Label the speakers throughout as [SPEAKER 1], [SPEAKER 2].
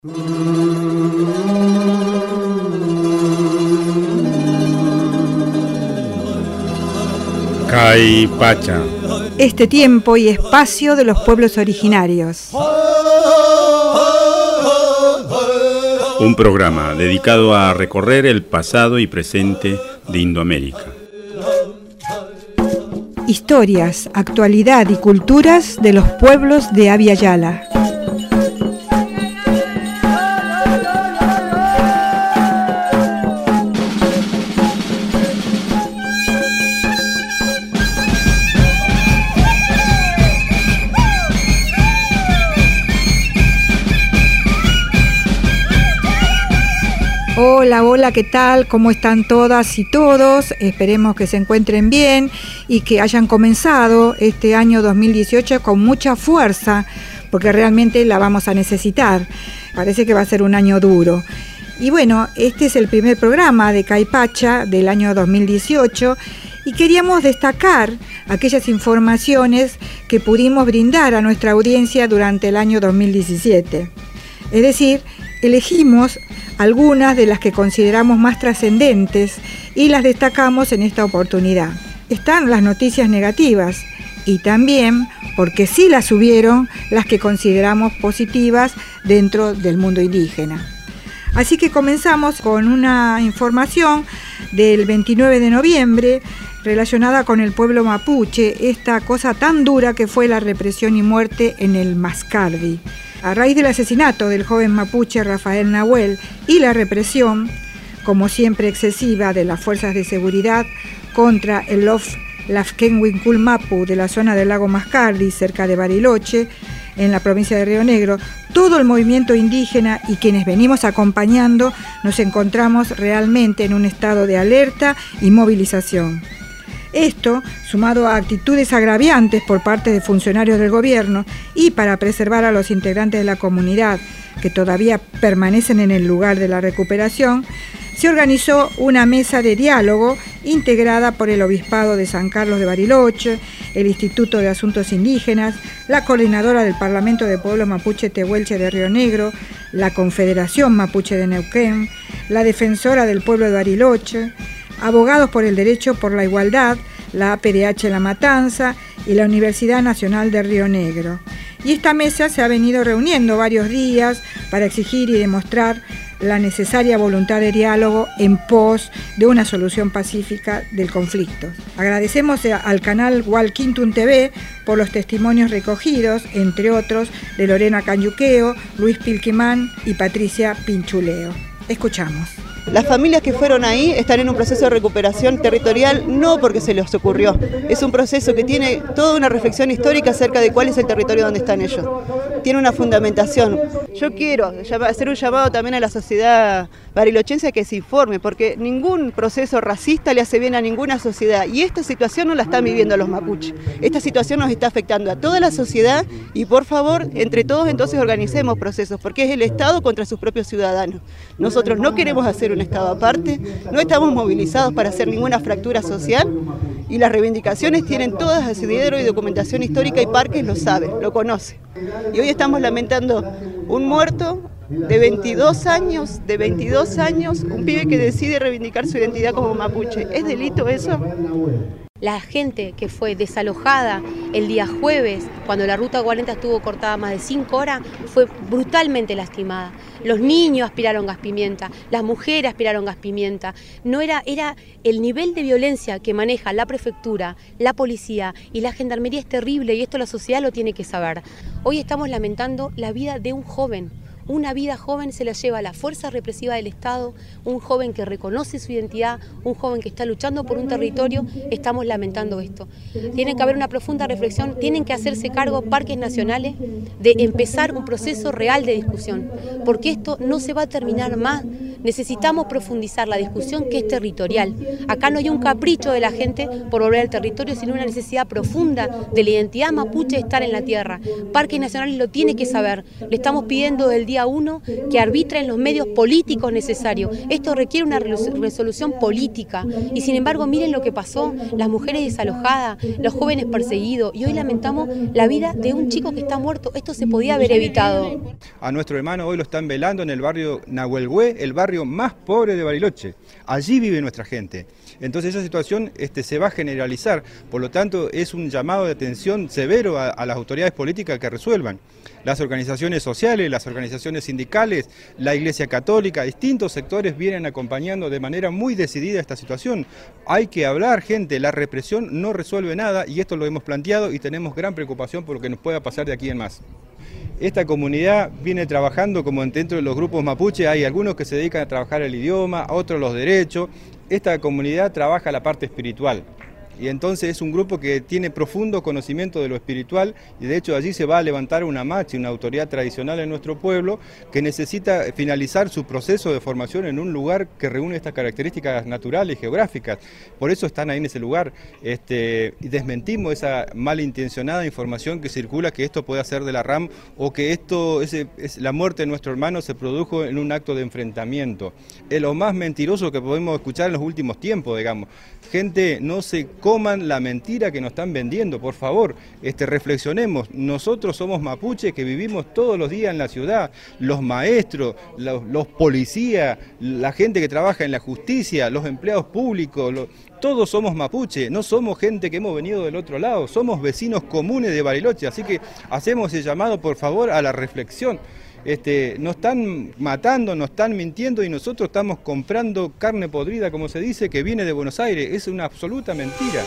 [SPEAKER 1] Caipacha.
[SPEAKER 2] Este tiempo y espacio de los pueblos originarios.
[SPEAKER 1] Un programa dedicado a recorrer el pasado y presente de Indoamérica.
[SPEAKER 2] Historias, actualidad y culturas de los pueblos de Abya Yala. Hola, ¿qué tal? ¿Cómo están todas y todos? Esperemos que se encuentren bien y que hayan comenzado este año 2018 con mucha fuerza, porque realmente la vamos a necesitar. Parece que va a ser un año duro. Y bueno, este es el primer programa de Caipacha del año 2018 y queríamos destacar aquellas informaciones que pudimos brindar a nuestra audiencia durante el año 2017. Es decir, elegimos algunas de las que consideramos más trascendentes y las destacamos en esta oportunidad. Están las noticias negativas y también, porque sí las hubieron, las que consideramos positivas dentro del mundo indígena. Así que comenzamos con una información del 29 de noviembre relacionada con el pueblo mapuche, esta cosa tan dura que fue la represión y muerte en el Mascardi. A raíz del asesinato del joven mapuche Rafael Nahuel y la represión, como siempre excesiva, de las fuerzas de seguridad contra el Lafkenwinkul Mapu de la zona del lago Mascardi, cerca de Bariloche, en la provincia de Río Negro, todo el movimiento indígena y quienes venimos acompañando nos encontramos realmente en un estado de alerta y movilización. Esto, sumado a actitudes agraviantes por parte de funcionarios del gobierno y para preservar a los integrantes de la comunidad que todavía permanecen en el lugar de la recuperación, se organizó una mesa de diálogo integrada por el Obispado de San Carlos de Bariloche, el Instituto de Asuntos Indígenas, la Coordinadora del Parlamento de Pueblo Mapuche Tehuelche de Río Negro, la Confederación Mapuche de Neuquén, la Defensora del Pueblo de Bariloche, Abogados por el Derecho por la Igualdad, la APDH La Matanza y la Universidad Nacional de Río Negro. Y esta mesa se ha venido reuniendo varios días para exigir y demostrar la necesaria voluntad de diálogo en pos de una solución pacífica del conflicto. Agradecemos al canal Hualquintun TV por los testimonios recogidos, entre otros, de Lorena Canyuqueo, Luis Pilquimán y Patricia Pinchuleo. Escuchamos.
[SPEAKER 3] Las familias que fueron ahí están en un proceso de recuperación territorial, no porque se les ocurrió. Es un proceso que tiene toda una reflexión histórica acerca de cuál es el territorio donde están ellos. Tiene una fundamentación. Yo quiero hacer un llamado también a la sociedad barilochense a que se informe, porque ningún proceso racista le hace bien a ninguna sociedad. Y esta situación no la están viviendo los mapuches. Esta situación nos está afectando a toda la sociedad y por favor, entre todos entonces organicemos procesos, porque es el Estado contra sus propios ciudadanos. Nosotros no queremos hacer un Estado aparte, no estamos movilizados para hacer ninguna fractura social y las reivindicaciones tienen todas asidero y documentación histórica y Parques lo sabe, lo conoce. Y hoy estamos lamentando un muerto de 22 años, un pibe que decide reivindicar su identidad como mapuche. ¿Es delito eso?
[SPEAKER 4] La gente que fue desalojada el día jueves, cuando la ruta 40 estuvo cortada más de 5 horas, fue brutalmente lastimada. Los niños aspiraron gas pimienta, las mujeres aspiraron gas pimienta. Era el nivel de violencia que maneja la prefectura, la policía y la gendarmería es terrible y esto la sociedad lo tiene que saber. Hoy estamos lamentando la vida de un joven. Una vida joven se la lleva la fuerza represiva del Estado, un joven que reconoce su identidad, un joven que está luchando por un territorio, estamos lamentando esto. Tiene que haber una profunda reflexión, tienen que hacerse cargo parques nacionales de empezar un proceso real de discusión, porque esto no se va a terminar más, necesitamos profundizar la discusión que es territorial. Acá no hay un capricho de la gente por volver al territorio, sino una necesidad profunda de la identidad mapuche de estar en la tierra. Parques Nacionales lo tiene que saber. Le estamos pidiendo del día 1 que arbitren los medios políticos necesarios. Esto requiere una resolución política y sin embargo miren lo que pasó, las mujeres desalojadas, los jóvenes perseguidos y hoy lamentamos la vida de un chico que está muerto. Esto se podía haber evitado.
[SPEAKER 5] A nuestro hermano hoy lo están velando en el barrio Nahuelhue, el barrio más pobre de Bariloche. Allí vive nuestra gente. Entonces esa situación se va a generalizar, por lo tanto es un llamado de atención severo a las autoridades políticas que resuelvan. Las organizaciones sociales, las organizaciones sindicales, la Iglesia Católica, distintos sectores vienen acompañando de manera muy decidida esta situación. Hay que hablar, gente, la represión no resuelve nada y esto lo hemos planteado y tenemos gran preocupación por lo que nos pueda pasar de aquí en más. Esta comunidad viene trabajando como dentro de los grupos mapuche, hay algunos que se dedican a trabajar el idioma, otros los derechos. Esta comunidad trabaja la parte espiritual. Y entonces es un grupo que tiene profundo conocimiento de lo espiritual y de hecho allí se va a levantar una machi, una autoridad tradicional en nuestro pueblo que necesita finalizar su proceso de formación en un lugar que reúne estas características naturales y geográficas. Por eso están ahí en ese lugar y desmentimos esa malintencionada información que circula que esto puede ser de la RAM o que la muerte de nuestro hermano se produjo en un acto de enfrentamiento. Es lo más mentiroso que podemos escuchar en los últimos tiempos, digamos. Gente, no se coman la mentira que nos están vendiendo, por favor, reflexionemos. Nosotros somos mapuches que vivimos todos los días en la ciudad, los maestros, los policías, la gente que trabaja en la justicia, los empleados públicos, todos somos mapuche, no somos gente que hemos venido del otro lado, somos vecinos comunes de Bariloche, así que hacemos el llamado, por favor, a la reflexión. Nos están matando, nos están mintiendo y nosotros estamos comprando carne podrida, como se dice, que viene de Buenos Aires. Es una absoluta mentira.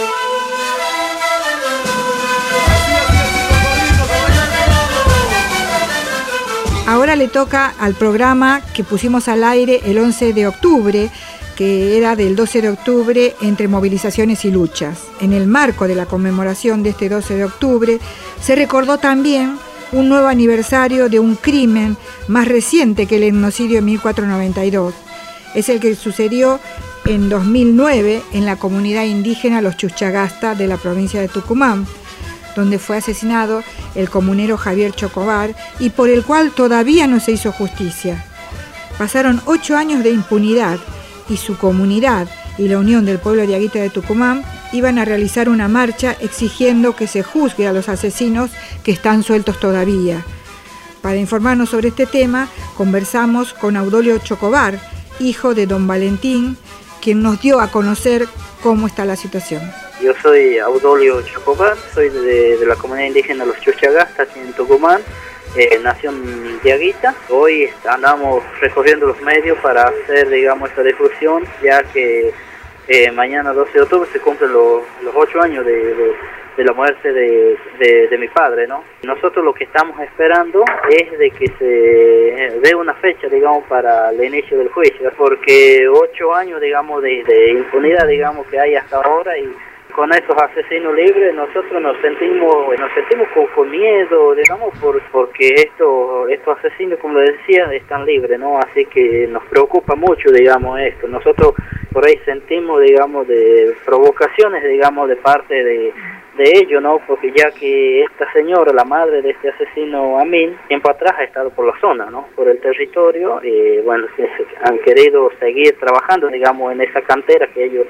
[SPEAKER 2] Ahora le toca al programa que pusimos al aire el 11 de octubre, que era del 12 de octubre, entre movilizaciones y luchas. En el marco de la conmemoración de este 12 de octubre, se recordó también un nuevo aniversario de un crimen más reciente que el genocidio de 1492. Es el que sucedió en 2009 en la comunidad indígena Los Chuchagasta de la provincia de Tucumán, donde fue asesinado el comunero Javier Chocobar y por el cual todavía no se hizo justicia. Pasaron 8 años de impunidad y su comunidad y la Unión del Pueblo de Aguita de Tucumán iban a realizar una marcha exigiendo que se juzgue a los asesinos que están sueltos todavía. Para informarnos sobre este tema, conversamos con Audolio Chocobar, hijo de don Valentín, quien nos dio a conocer cómo está la situación.
[SPEAKER 6] Yo soy Audolio Chocobar, soy de la comunidad indígena Los Chuchagasta, aquí en Tucumán, nación de Aguita. Hoy andamos recorriendo los medios para hacer, digamos, esta difusión, ya que mañana 12 de octubre se cumplen los 8 años de la muerte de mi padre, ¿no? Nosotros lo que estamos esperando es de que se dé una fecha, digamos, para el inicio del juicio, porque 8 años, digamos, de impunidad, digamos, que hay hasta ahora y con esos asesinos libres nosotros nos sentimos con miedo, digamos, porque estos asesinos, como les decía, están libres, ¿no? Así que nos preocupa mucho, digamos, esto. Nosotros por ahí sentimos, digamos, de provocaciones, digamos, de parte de ellos, ¿no? Porque ya que esta señora, la madre de este asesino Amin, tiempo atrás ha estado por la zona, ¿no? Por el territorio, bueno, han querido seguir trabajando, digamos, en esa cantera que ellos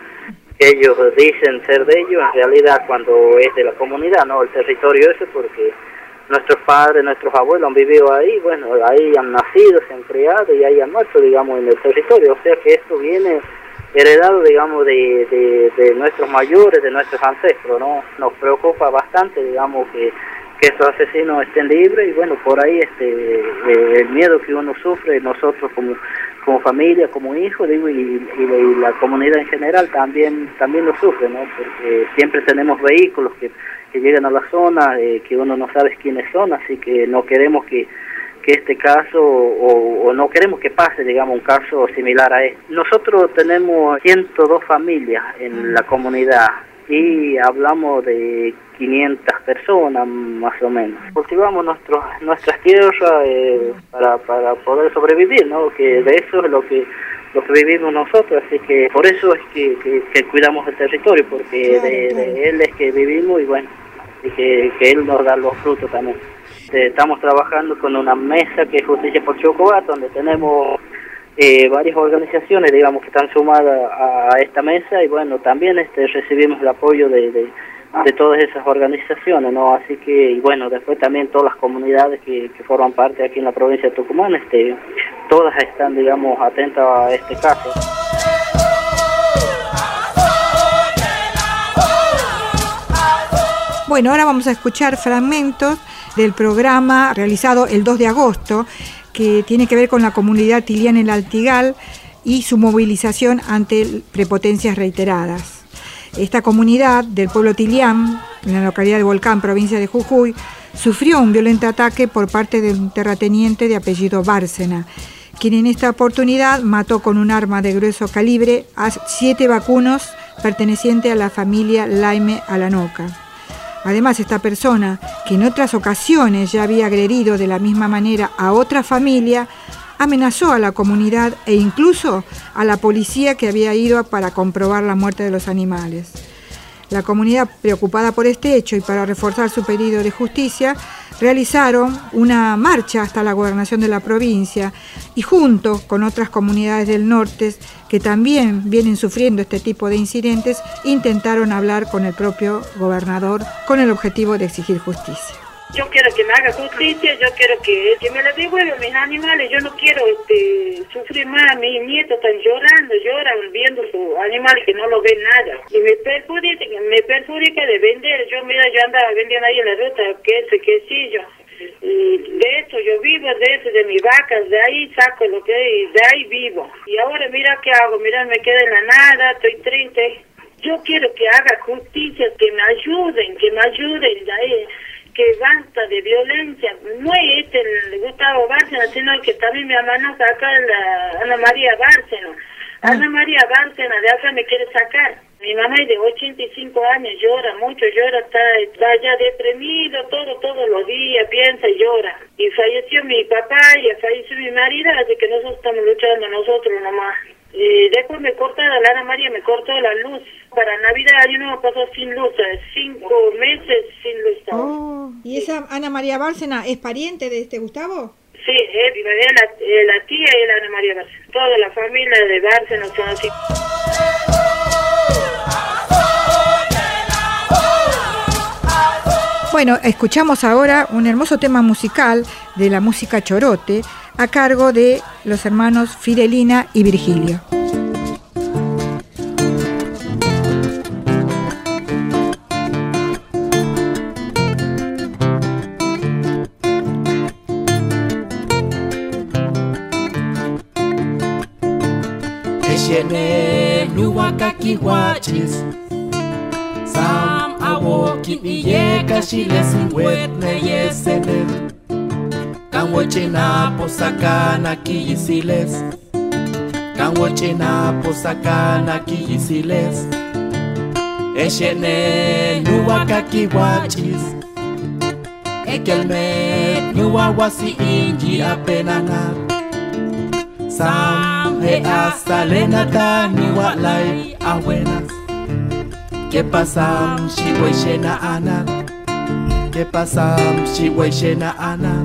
[SPEAKER 6] dicen ser de ellos, en realidad cuando es de la comunidad, ¿no? El territorio ese, porque nuestros padres, nuestros abuelos han vivido ahí, bueno, ahí han nacido, se han criado y ahí han muerto, digamos, en el territorio, o sea que esto viene heredado, digamos, de nuestros mayores, de nuestros ancestros, ¿no? Nos preocupa bastante, digamos, que estos asesinos estén libres y bueno, por ahí el miedo que uno sufre, nosotros como familia, como hijos, digo, y la comunidad en general también lo sufre, ¿no? Porque siempre tenemos vehículos que llegan a la zona, que uno no sabe quiénes son, así que no queremos que este caso, o no queremos que pase, digamos, un caso similar a este. Nosotros tenemos 102 familias en la comunidad y hablamos de 500 personas más o menos. Cultivamos nuestras tierras para poder sobrevivir, ¿no? Que de eso es lo que vivimos nosotros, así que por eso es que cuidamos el territorio, porque
[SPEAKER 2] claro,
[SPEAKER 6] de él es que vivimos y bueno, y que él nos da los frutos también. Estamos trabajando con una mesa que es Justicia por Chocobá, donde tenemos varias organizaciones, digamos, que están sumadas a esta mesa y bueno, también recibimos el apoyo de todas esas organizaciones, ¿no? Así que, y bueno, después también todas las comunidades que forman parte aquí en la provincia de Tucumán, todas están, digamos, atentas a este caso.
[SPEAKER 2] Bueno, ahora vamos a escuchar fragmentos del programa realizado el 2 de agosto, que tiene que ver con la comunidad tiliana en el Altigal y su movilización ante prepotencias reiteradas. Esta comunidad del pueblo tilián, en la localidad de Volcán, provincia de Jujuy, sufrió un violento ataque por parte de un terrateniente de apellido Bárcena, quien en esta oportunidad mató con un arma de grueso calibre a 7 vacunos pertenecientes a la familia Laime Alanoca. Además, esta persona, que en otras ocasiones ya había agredido de la misma manera a otra familia, amenazó a la comunidad e incluso a la policía que había ido para comprobar la muerte de los animales. La comunidad, preocupada por este hecho y para reforzar su pedido de justicia, realizaron una marcha hasta la gobernación de la provincia y junto con otras comunidades del norte que también vienen sufriendo este tipo de incidentes, intentaron hablar con el propio gobernador con el objetivo de exigir justicia.
[SPEAKER 7] Yo quiero que me haga justicia, yo quiero que me la devuelvan mis animales, yo no quiero sufrir más. Mis nietos están lloran viendo sus animales que no lo ven nada. Y me perjudica de vender. Yo andaba vendiendo ahí en la ruta quesillo. Y de eso yo vivo, de mis vacas, de ahí saco lo que hay, de ahí vivo. Y ahora mira qué hago, mira, me quedé en la nada, estoy triste. Yo quiero que haga justicia, que me ayuden de ahí. Que basta de violencia, no es el Gustavo Bárcena, sino que también me amenaza acá la Ana María Bárcena. Ana María Bárcena de acá me quiere sacar. Mi mamá es de 85 años, llora mucho, está ya deprimido, todos los días, piensa y llora. Y falleció mi papá y falleció mi marido, así que nosotros estamos luchando nosotros nomás. Y después la Ana María me cortó la luz. Para Navidad yo no pasó sin luz, 5 meses sin luz.
[SPEAKER 2] Oh, ¿y esa Ana María Bárcena es pariente de Gustavo?
[SPEAKER 7] Sí, la tía es la Ana María Bárcena. Toda la familia de Bárcena son así.
[SPEAKER 2] Bueno, escuchamos ahora un hermoso tema musical de la música chorote a cargo de los hermanos Fidelina y Virgilio.
[SPEAKER 8] Eshene nuwakaki wachis Sam awokin iyeka shilesin wetne yesene Kanwochena posakana kiyisiles Kanwochena posakana kiyisiles Eshene nuwakaki wachis Ekelmet nuwawasi inji apenana Sam he hasta lenata ni walai abuenas. ¿Qué pasa si voy llena ana? ¿Qué pasa si voy llena ana?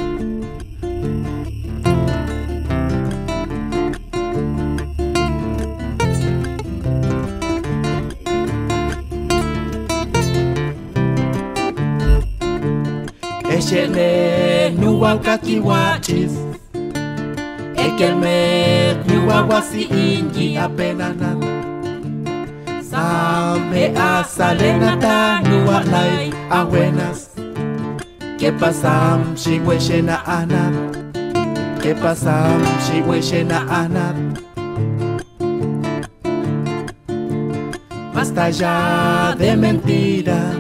[SPEAKER 8] Eshene nuwakaki wachis. Ekelmet nuwawasi inji apenana Sambe asalenata nuwalai abuenas ¿Qué pasa si hueshena ana? ¿Qué pasa si hueshena ana? Basta ya de mentiras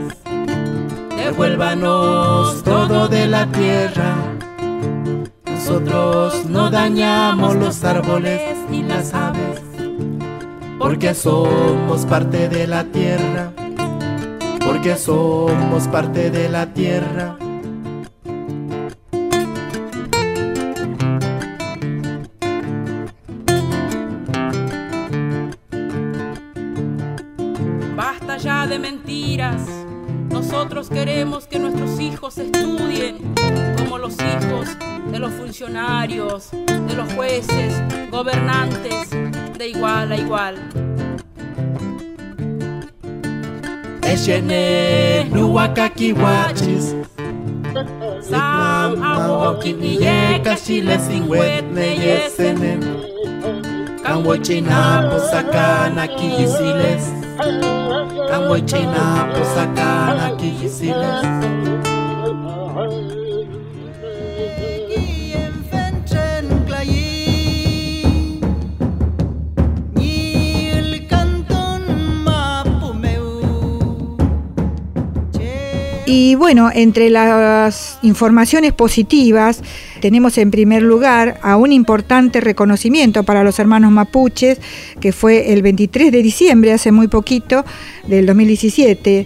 [SPEAKER 8] Devuélvanos todo de la tierra Nosotros no dañamos los árboles ni las aves, porque somos parte de la tierra. porque somos parte de la tierra.
[SPEAKER 9] Basta ya de mentiras. Nosotros queremos que nuestros hijos estudien como los hijos de los funcionarios, de los jueces, gobernantes, de igual a igual.
[SPEAKER 8] Eshene nuwakaki wachis
[SPEAKER 9] Sam awoki niyeka
[SPEAKER 8] shile singwet neyesenen Kamwochina posakana kiyisiles Kamwochina posakana kiyisiles
[SPEAKER 2] Y bueno, entre las informaciones positivas tenemos en primer lugar a un importante reconocimiento para los hermanos mapuches, que fue el 23 de diciembre, hace muy poquito, del 2017,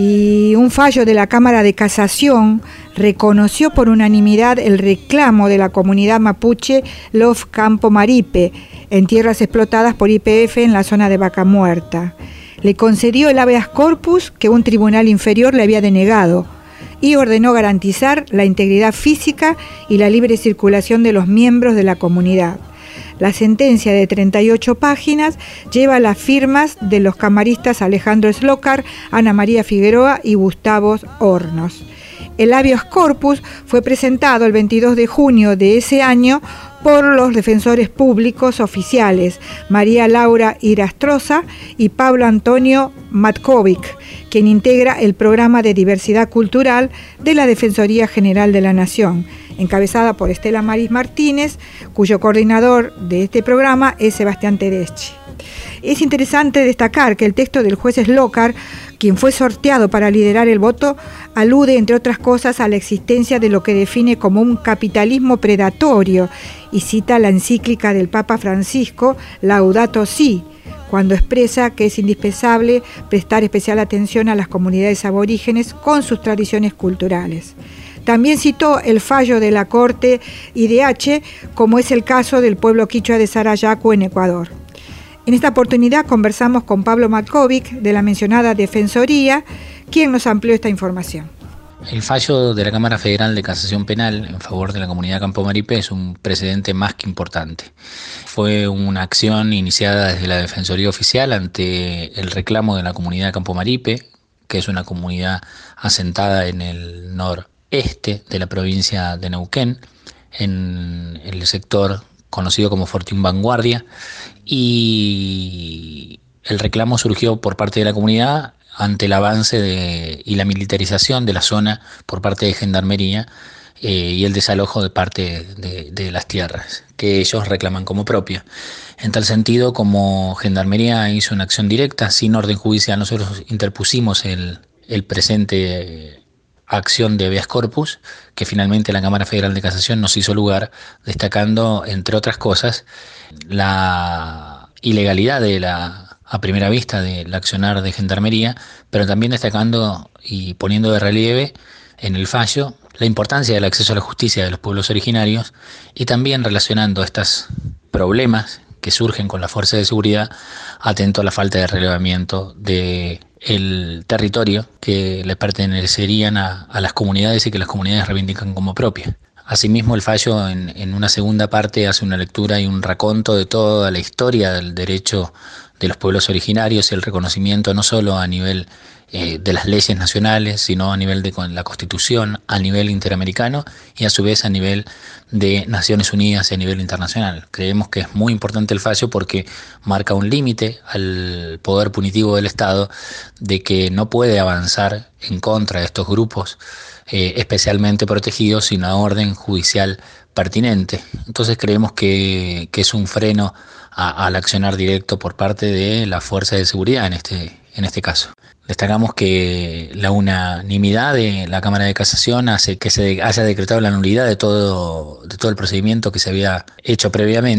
[SPEAKER 2] y un fallo de la Cámara de Casación reconoció por unanimidad el reclamo de la comunidad mapuche Lof Campo Maripe, en tierras explotadas por YPF en la zona de Vaca Muerta. Le concedió el habeas corpus que un tribunal inferior le había denegado y ordenó garantizar la integridad física y la libre circulación de los miembros de la comunidad. La sentencia de 38 páginas lleva las firmas de los camaristas Alejandro Slócar, Ana María Figueroa y Gustavo Hornos. El habeas corpus fue presentado el 22 de junio de ese año por los defensores públicos oficiales María Laura Irastroza y Pablo Antonio Matkovic, quien integra el programa de diversidad cultural de la Defensoría General de la Nación, encabezada por Estela Maris Martínez, cuyo coordinador de este programa es Sebastián Tedeschi. Es interesante destacar que el texto del juez Slócar, quien fue sorteado para liderar el voto, alude, entre otras cosas, a la existencia de lo que define como un capitalismo predatorio y cita la encíclica del Papa Francisco, Laudato Si, cuando expresa que es indispensable prestar especial atención a las comunidades aborígenes con sus tradiciones culturales. También citó el fallo de la Corte IDH, como es el caso del pueblo quichua de Sarayaku en Ecuador. En esta oportunidad conversamos con Pablo Matkovic de la mencionada Defensoría, quien nos amplió esta información.
[SPEAKER 10] El fallo de la Cámara Federal de Casación Penal en favor de la comunidad Campo Maripe es un precedente más que importante. Fue una acción iniciada desde la Defensoría Oficial ante el reclamo de la comunidad Campo Maripe, que es una comunidad asentada en el noreste de la provincia de Neuquén, en el sector conocido como Fortín Vanguardia, y el reclamo surgió por parte de la comunidad ante el avance y la militarización de la zona por parte de Gendarmería y el desalojo de parte de las tierras que ellos reclaman como propia. En tal sentido, como Gendarmería hizo una acción directa sin orden judicial, nosotros interpusimos el presente acción de habeas corpus, que finalmente la Cámara Federal de Casación nos hizo lugar, destacando, entre otras cosas, la ilegalidad a primera vista del accionar de Gendarmería, pero también destacando y poniendo de relieve en el fallo la importancia del acceso a la justicia de los pueblos originarios y también relacionando estos problemas que surgen con la fuerza de seguridad, atento a la falta de relevamiento del territorio que le pertenecerían a las comunidades y que las comunidades reivindican como propia. Asimismo, el fallo en una segunda parte hace una lectura y un raconto de toda la historia del derecho de los pueblos originarios y el reconocimiento no solo a nivel de las leyes nacionales, sino a nivel de la Constitución, a nivel interamericano y a su vez a nivel de Naciones Unidas y a nivel internacional. Creemos que es muy importante el fallo porque marca un límite al poder punitivo del Estado de que no puede avanzar en contra de estos grupos especialmente protegidos sin una orden judicial pertinente. Entonces creemos que es un freno al accionar directo por parte de la fuerza de seguridad en este caso. Destacamos que la unanimidad de la Cámara de Casación hace que se haya decretado la nulidad de todo el procedimiento que se había hecho previamente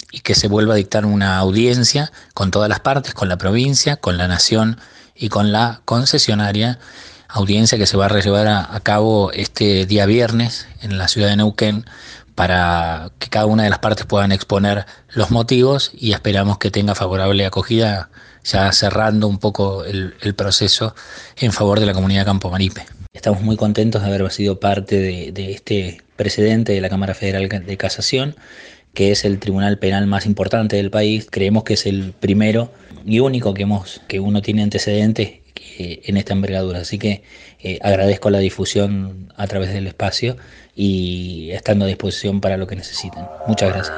[SPEAKER 10] y que se vuelva a dictar una audiencia con todas las partes, con la provincia, con la nación y con la concesionaria, audiencia que se va a llevar a cabo este día viernes en la ciudad de Neuquén, para que cada una de las partes puedan exponer los motivos, y esperamos que tenga favorable acogida, ya cerrando un poco el proceso en favor de la comunidad Campo Maripe. Estamos muy contentos de haber sido parte de este precedente de la Cámara Federal de Casación, que es el tribunal penal más importante del país. Creemos que es el primero y único que uno tiene antecedentes en esta envergadura. Así que agradezco la difusión a través del espacio y estando a disposición para lo que necesiten. Muchas gracias.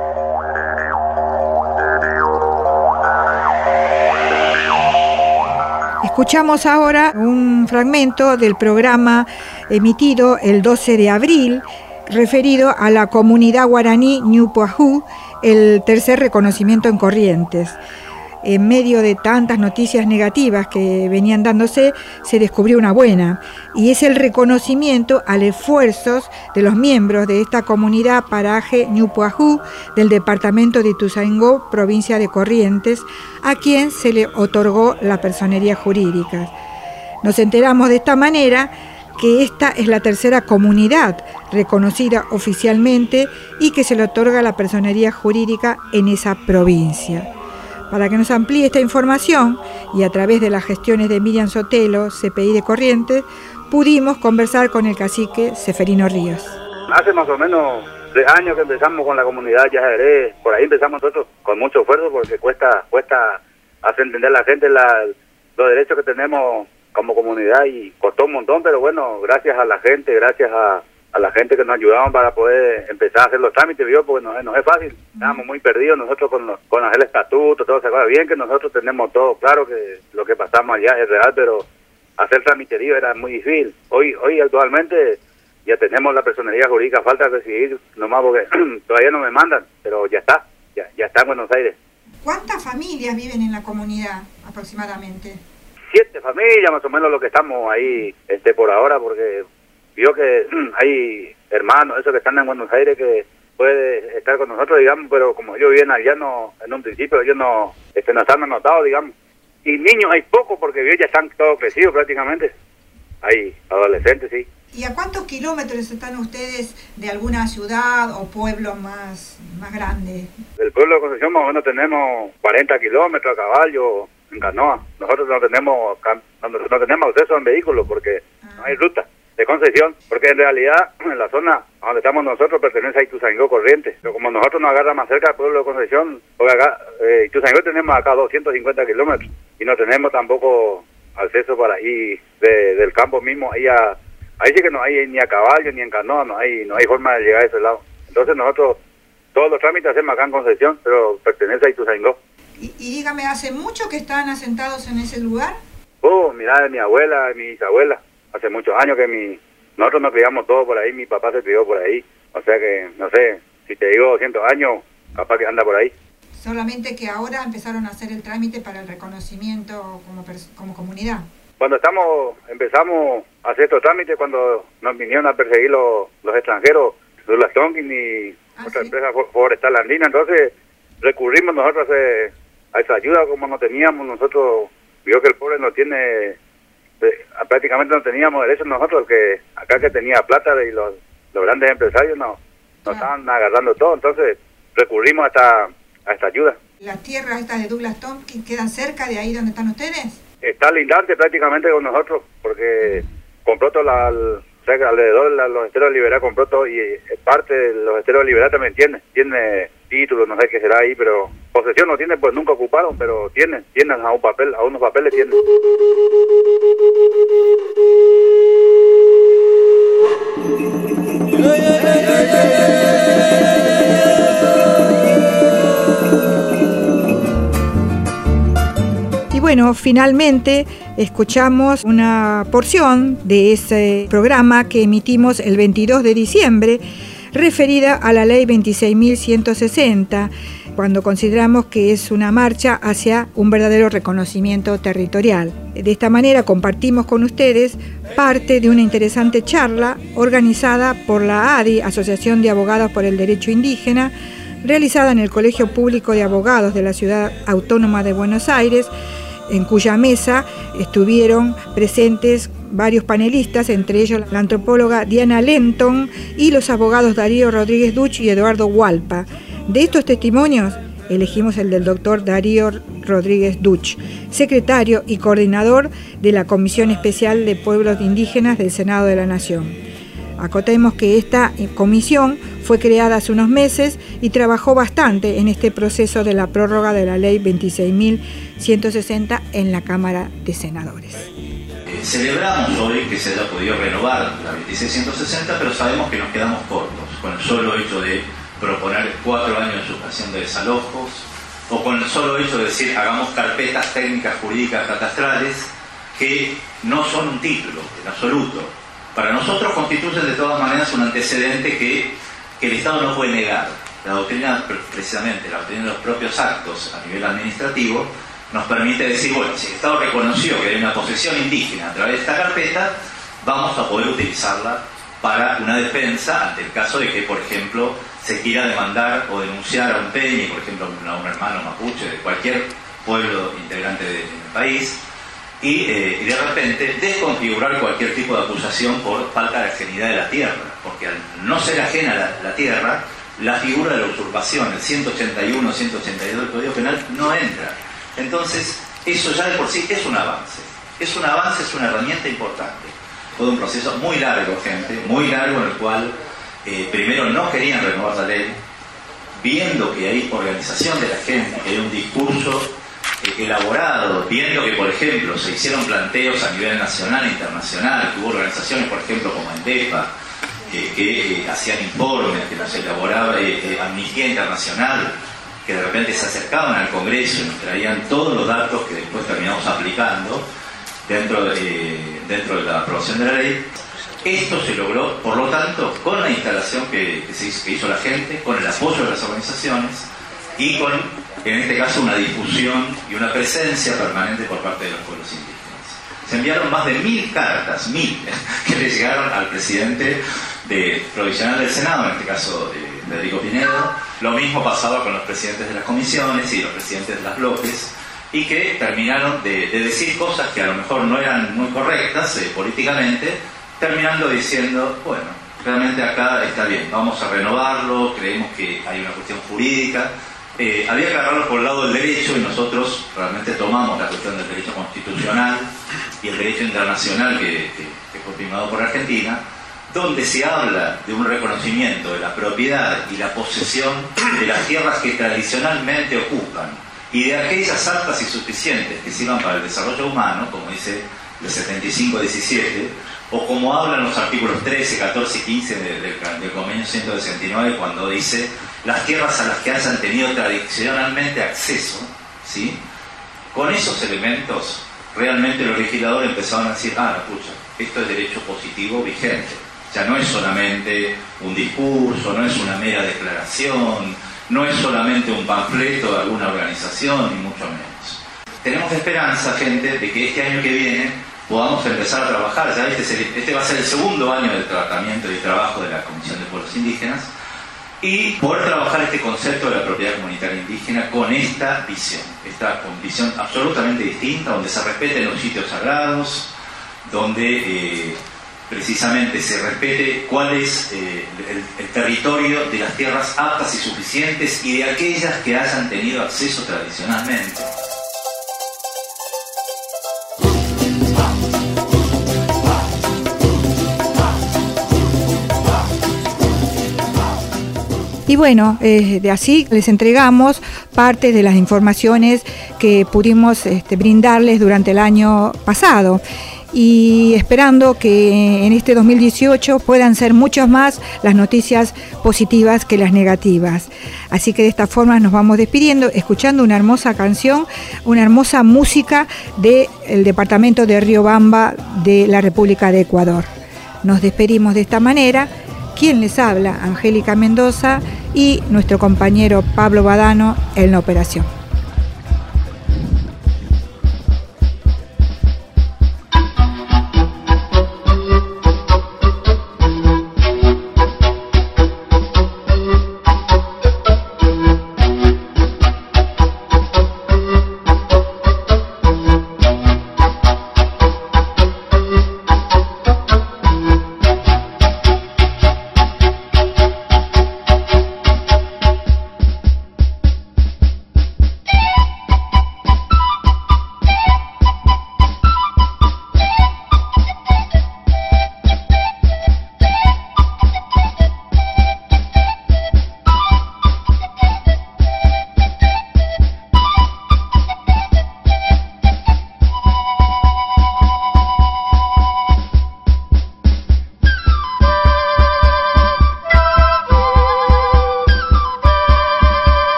[SPEAKER 2] Escuchamos ahora un fragmento del programa emitido el 12 de abril, referido a la comunidad guaraní Ñupuajú, el tercer reconocimiento en Corrientes. En medio de tantas noticias negativas que venían dándose, se descubrió una buena, y es el reconocimiento a los esfuerzos de los miembros de esta comunidad paraje Ñupuajú del departamento de Ituzaingó, provincia de Corrientes, a quien se le otorgó la personería jurídica. Nos enteramos de esta manera que esta es la tercera comunidad reconocida oficialmente y que se le otorga la personería jurídica en esa provincia. Para que nos amplíe esta información, y a través de las gestiones de Miriam Sotelo, CPI de Corrientes, pudimos conversar con el cacique Seferino Ríos.
[SPEAKER 11] Hace más o menos 3 años que empezamos con la comunidad Yajeré. Por ahí empezamos nosotros con mucho esfuerzo, porque cuesta hacer entender a la gente los derechos que tenemos como comunidad, y costó un montón, pero bueno, gracias a la gente, gracias a la gente que nos ayudaban para poder empezar a hacer los trámites, ¿vio? Porque no es fácil, estábamos muy perdidos nosotros con hacer el estatuto, todo se acuerda bien que nosotros tenemos todo claro, que lo que pasamos allá es real, pero hacer tramiterío era muy difícil. Hoy actualmente ya tenemos la personería jurídica, falta recibir nomás porque todavía no me mandan, pero ya está en Buenos Aires.
[SPEAKER 2] ¿Cuántas familias viven en la comunidad aproximadamente?
[SPEAKER 11] 7 familias más o menos lo que estamos ahí por ahora, porque vio que hay hermanos, esos que están en Buenos Aires, que puede estar con nosotros, digamos, pero como ellos viven allá, en un principio ellos no están anotados, digamos. Y niños hay pocos, porque ya están todos crecidos prácticamente. Hay adolescentes, sí.
[SPEAKER 2] ¿Y a cuántos kilómetros están ustedes de alguna ciudad o pueblo más grande?
[SPEAKER 11] Del pueblo de Concepción más o menos tenemos 40 kilómetros a caballo, en canoa. Nosotros no tenemos acceso a vehículos porque no hay ruta de concesión, porque en realidad en la zona donde estamos nosotros pertenece a Ituzaingó, Corrientes, pero como nosotros nos agarra más cerca del pueblo de Concepción, porque acá Ituzaingó tenemos acá 250 kilómetros y no tenemos tampoco acceso para ir del campo mismo ahí sí que no hay ni a caballo ni en canoa, no hay forma de llegar a ese lado. Entonces nosotros todos los trámites hacemos acá en Concepción, pero pertenece a Ituzaingó.
[SPEAKER 2] Y dígame, ¿hace mucho que están asentados en ese lugar?
[SPEAKER 11] Mirá, de mi abuela, de mi bisabuela. Hace muchos años que nosotros nos criamos todos por ahí, mi papá se crió por ahí. O sea que, no sé, si te digo 200 años, capaz que anda por ahí.
[SPEAKER 2] Solamente que ahora empezaron a hacer el trámite para el reconocimiento como comunidad.
[SPEAKER 11] Cuando empezamos a hacer estos trámites, cuando nos vinieron a perseguir los extranjeros, Douglas Tonkin y otra empresa forestal andina, entonces recurrimos nosotros a esa ayuda, como no teníamos nosotros, vio que el pobre no tiene, prácticamente no teníamos derechos nosotros, el que acá que tenía plata y los grandes empresarios nos estaban agarrando todo, entonces recurrimos a esta ayuda.
[SPEAKER 2] ¿Las tierras estas de Douglas Tonkin quedan cerca de ahí donde están ustedes?
[SPEAKER 11] Está lindante prácticamente con nosotros, porque compró todo alrededor de los esteros de Liberá, compró todo, y parte de los esteros de Liberá también tiene títulos, no sé qué será ahí, pero posesión no tiene, pues nunca ocuparon, pero tienen a unos papeles tienen.
[SPEAKER 2] Y bueno, finalmente escuchamos una porción de ese programa que emitimos el 22 de diciembre, referida a la ley 26.160, cuando consideramos que es una marcha hacia un verdadero reconocimiento territorial. De esta manera compartimos con ustedes parte de una interesante charla organizada por la ADI, Asociación de Abogados por el Derecho Indígena, realizada en el Colegio Público de Abogados de la Ciudad Autónoma de Buenos Aires, en cuya mesa estuvieron presentes varios panelistas, entre ellos la antropóloga Diana Lenton y los abogados Darío Rodríguez Duch y Eduardo Hualpa. De estos testimonios elegimos el del doctor Darío Rodríguez Duch, secretario y coordinador de la Comisión Especial de Pueblos Indígenas del Senado de la Nación. Acotemos que esta comisión fue creada hace unos meses y trabajó bastante en este proceso de la prórroga de la Ley 26.160 en la Cámara de Senadores.
[SPEAKER 12] Celebramos hoy que se haya podido renovar la 26.160, pero sabemos que nos quedamos cortos con el solo hecho de proponer 4 años de suspensión de desalojos, o con el solo hecho de decir hagamos carpetas técnicas jurídicas catastrales, que no son un título en absoluto. Para nosotros constituyen de todas maneras un antecedente que el Estado no puede negar. La doctrina, precisamente la doctrina de los propios actos a nivel administrativo, nos permite decir, bueno, si el Estado reconoció que hay una posesión indígena a través de esta carpeta, vamos a poder utilizarla para una defensa ante el caso de que, por ejemplo, se quiera demandar o denunciar a un peñi, por ejemplo, a un hermano mapuche de cualquier pueblo integrante del país, y de repente desconfigurar cualquier tipo de acusación por falta de ajenidad de la tierra, porque al no ser ajena la tierra, la figura de la usurpación, el 181, 182 del Código Penal, no entra. Entonces, eso ya de por sí es un avance. Es un avance, es una herramienta importante. Fue un proceso muy largo, gente, muy largo, en el cual primero no querían renovar la ley, viendo que hay organización de la gente, que hay un discurso elaborado, viendo que, por ejemplo, se hicieron planteos a nivel nacional e internacional, que hubo organizaciones, por ejemplo, como ENDEFA, que hacían informes, que las elaboraba Amnistía Internacional, que de repente se acercaban al Congreso y nos traían todos los datos que después terminamos aplicando dentro de la aprobación de la ley. Esto se logró, por lo tanto, con la instalación que hizo la gente, con el apoyo de las organizaciones y con, en este caso, una difusión y una presencia permanente por parte de los pueblos indígenas. Se enviaron más de 1000 cartas, 1000, que le llegaron al presidente provisional del Senado, en este caso Federico Pinedo. Lo mismo pasaba con los presidentes de las comisiones y los presidentes de los bloques, y que terminaron de decir cosas que a lo mejor no eran muy correctas políticamente, terminando diciendo, bueno, realmente acá está bien, vamos a renovarlo, creemos que hay una cuestión jurídica. Había que agarrarlo por el lado del derecho, y nosotros realmente tomamos la cuestión del derecho constitucional y el derecho internacional que fue firmado por Argentina, donde se habla de un reconocimiento de la propiedad y la posesión de las tierras que tradicionalmente ocupan, y de aquellas aptas y suficientes que sirvan para el desarrollo humano, como dice el 75-17, o como hablan los artículos 13, 14 y 15 del Convenio 169, cuando dice las tierras a las que hayan tenido tradicionalmente acceso, ¿sí? Con esos elementos, realmente los legisladores empezaron a decir, pucha, esto es derecho positivo vigente. Ya no es solamente un discurso, no es una mera declaración, no es solamente un panfleto de alguna organización, ni mucho menos. Tenemos esperanza, gente, de que este año que viene podamos empezar a trabajar. Ya este va a ser el segundo año del tratamiento y trabajo de la Comisión de Pueblos Indígenas, y poder trabajar este concepto de la propiedad comunitaria indígena con esta visión absolutamente distinta, donde se respeten los sitios sagrados, donde precisamente se respete cuál es el territorio de las tierras aptas y suficientes y de aquellas que hayan tenido acceso tradicionalmente.
[SPEAKER 2] Y bueno, de así les entregamos parte de las informaciones que pudimos brindarles durante el año pasado, y esperando que en este 2018 puedan ser muchas más las noticias positivas que las negativas. Así que de esta forma nos vamos despidiendo, escuchando una hermosa canción, una hermosa música del departamento de Riobamba de la República de Ecuador. Nos despedimos de esta manera. Quien les habla, Angélica Mendoza, y nuestro compañero Pablo Badano en la operación.